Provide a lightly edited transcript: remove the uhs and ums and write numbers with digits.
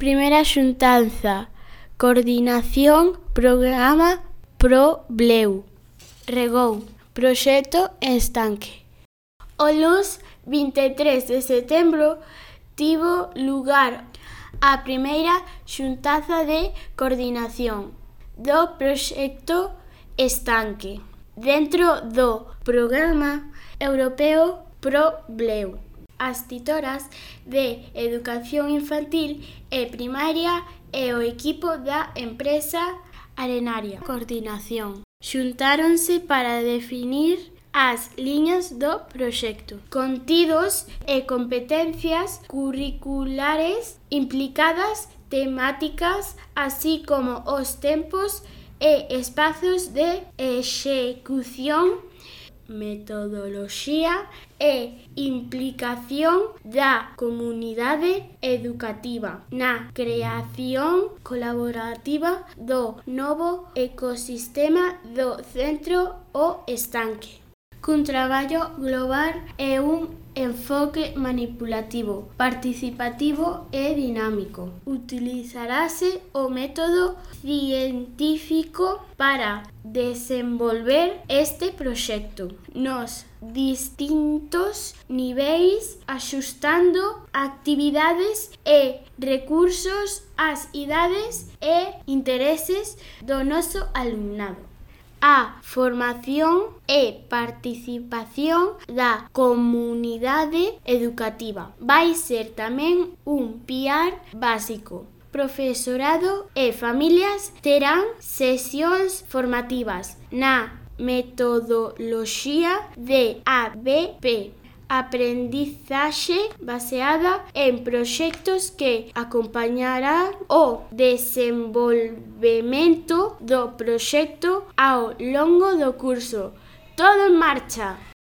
Primeira xuntanza, coordinación, programa ProBleu. Regou, proxecto estanque. O luns 23 de setembro tivo lugar a primeira xuntanza de coordinación do proxecto estanque dentro do programa europeo ProBleu. As titoras de educación infantil e primaria e o equipo da empresa Arenaria Coordinación xuntáronse para definir as liñas do proxecto, contidos e competencias curriculares implicadas, temáticas, así como os tempos e espazos de execución, metodoloxía e implicación da comunidade educativa na creación colaborativa do novo ecosistema do centro O Estanque, cun traballo global e un enfoque manipulativo, participativo e dinámico. Utilizarase o método científico para desenvolver este proxecto nos distintos niveis, axustando actividades e recursos ás idades e intereses do noso alumnado. A formación e participación da comunidade educativa vai ser tamén un piar básico. Profesorado e familias terán sesións formativas na metodoloxía de ABP, aprendizaxe baseada en proxectos que acompañarán o desenvolvemento do proxecto ao longo do curso. Todo en marcha!